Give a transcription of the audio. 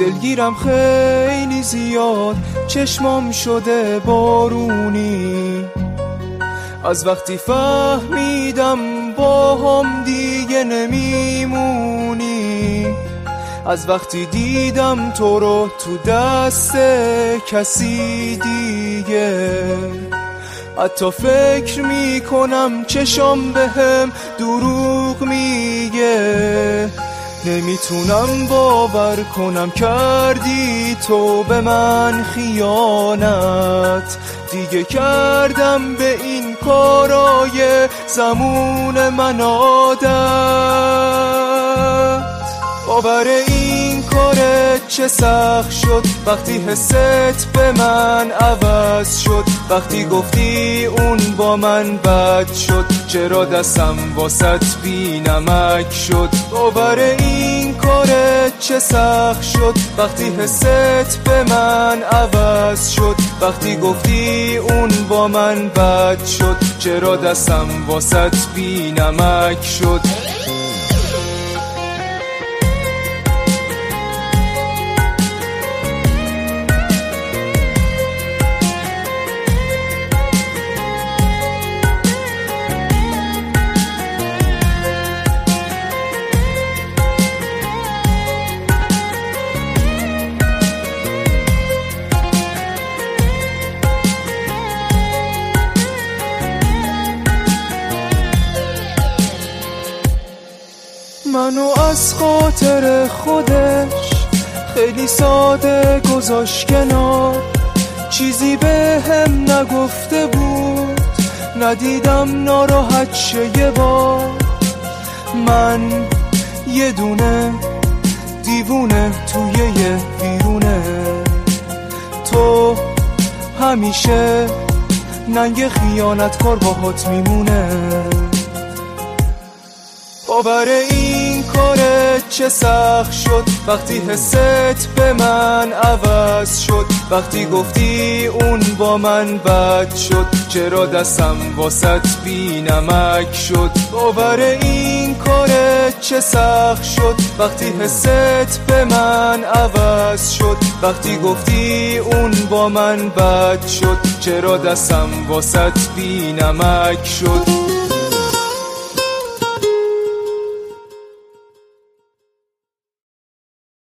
دلگیرم خیلی زیاد، چشمام شده بارونی. از وقتی فهمیدم با هم دیگه نمیمونی، از وقتی دیدم تو رو تو دست کسی دیگه. حتی فکر میکنم چشم بهم دروغ میگه، نمیتونم باور کنم کردی تو به من خیانت. دیگه کردم به این کارای زمون من عادت. باور این کارت چه سخت شد وقتی حست به من عوض شد، وقتی گفتی اون با من بد شد، چرا دستم واسط بی نمک شد. باور این کارت چه سخت شد وقتی حست به من عوض شد، وقتی گفتی اون با من بد شد، چرا دستم واسط بی نمک شد. منو از خاطر خودش خیلی ساده گذاشت کنار، چیزی به هم نگفته بود، ندیدم ناراحت شه یه بار. من یه دونه دیوونه توی یه ویرونه، تو همیشه ننگ خیانتکار باهات میمونه. باور این کارت چه سخت شد وقتی حست به من عوض شد، وقتی گفتی اون با من بد شد، چرا دستم واسط بی نمک شد. باور این کارت چه سخت شد وقتی حست به من عوض شد، وقتی گفتی اون با من بد شد، چرا دستم واسط بی نمک شد.